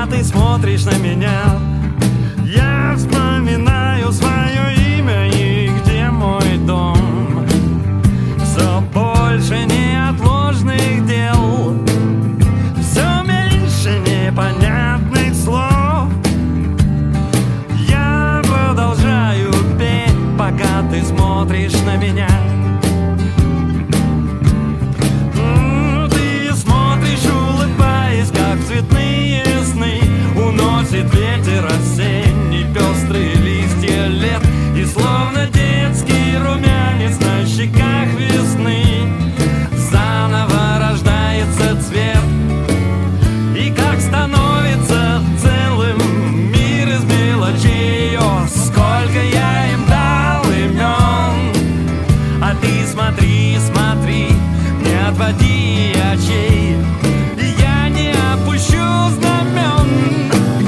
Пока ты смотришь на меня, я вспоминаю свое имя и где мой дом. Все больше неотложных дел, все меньше непонятных слов. Я продолжаю петь, пока ты смотришь на меня. Ты смотришь, улыбаясь, как цветные сны. Уносит ветер осенний, пестрые листья лет. И словно детский румянец на щеках весны заново рождается цвет. И как становится целым мир из мелочей. О, сколько я им дал имен. А ты смотри, смотри, не отводи очей, и я не опущу знамен.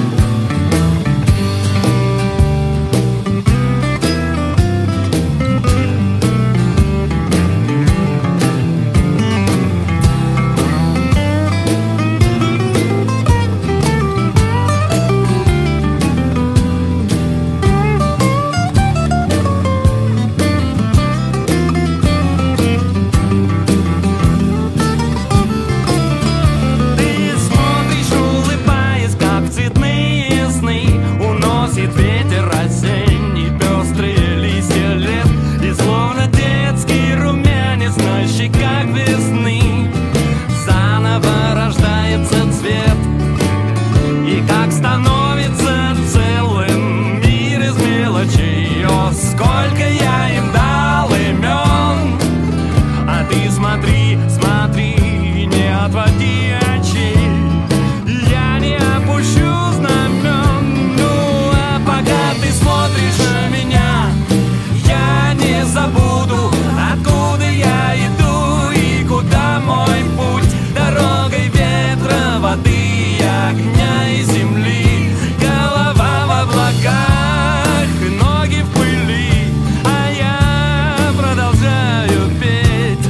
Ветер осенний, пестрые листья лет. И словно детский румянец на щеках весны заново рождается цвет. И как становится целым мир из мелочей. О, сколько я им дал имен. А ты смотри, смотри, не отводи очей, я не опущу знамен. Пока ты смотришь на меня, я не забуду, откуда я иду и куда мой путь. Дорогой ветра, воды, огня и земли. Голова в облаках, ноги в пыли, а я продолжаю петь.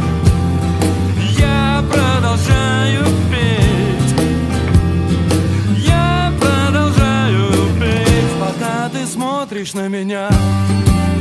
Я продолжаю петь. Я продолжаю петь, пока ты смотришь на меня.